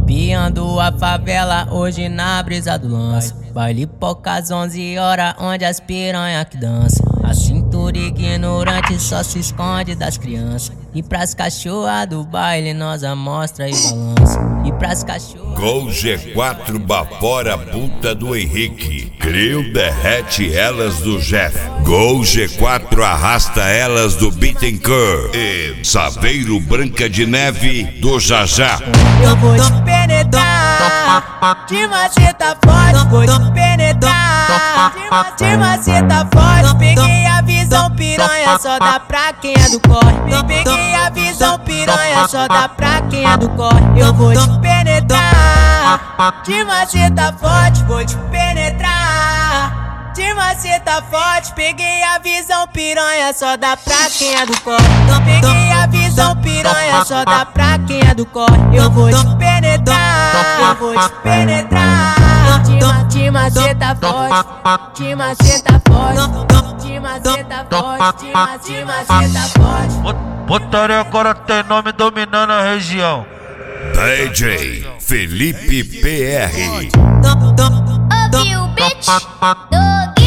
Mapeando a favela hoje na brisa do lance. Baile poucas 11 horas onde as piranha que dança. A cintura ignorante só se esconde das crianças. E pras cachorras do baile nós amostra e balança. E pras cachorras... Gol G4 bafora puta do Henrique. Crio derrete elas do Jeff. Gol G4 arrasta elas do Bittencourt. E Saveiro Branca de Neve do Jajá. Eu vou te penetrar de maceta forte, vou te penetrar de maceta forte. Peguei a visão piranha, só dá pra quem é do corre. Peguei a visão piranha, só dá pra quem é do corre. Eu vou te penetrar de maceta forte, vou te penetrar de maceta forte. Peguei a visão piranha, só dá pra quem é do corre. Peguei a visão piranha, só dá pra quem é do corre. Eu vou te penetrar, eu vou te penetrar de maceta forte, de maceta forte, de maceta forte, de maceta forte. Putaria agora tem nome dominando a região. DJ Felipe PR. Ouviu, bitch? Dog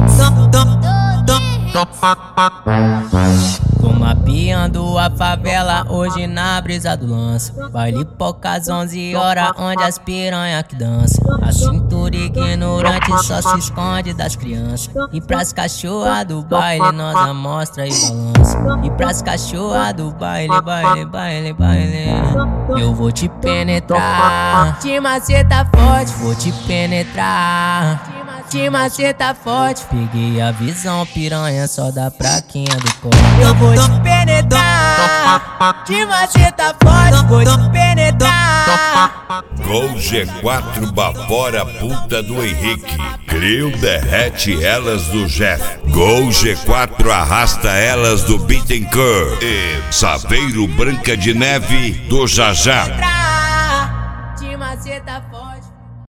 hits. Tô mapeando a favela hoje na brisa do lance. Baile poucas 11 horas onde as piranha que dança. A cintura ignorante só se esconde das crianças. E pras cachorras do baile nós amostra e balança. E pras cachorras do baile, baile, baile, baile. Eu vou te penetrar de maceta forte, vou te penetrar de maceta forte. Peguei a visão piranha, só dá pra quem é do corre. Eu vou te penetrar de maceta forte, vou te penetrar. Gol G4 bafora puta do Henrique. Crio derrete elas do Jeff. Gol G4 arrasta elas do Bittencourt. E Saveiro Branca de Neve do Jajá. De maceta forte.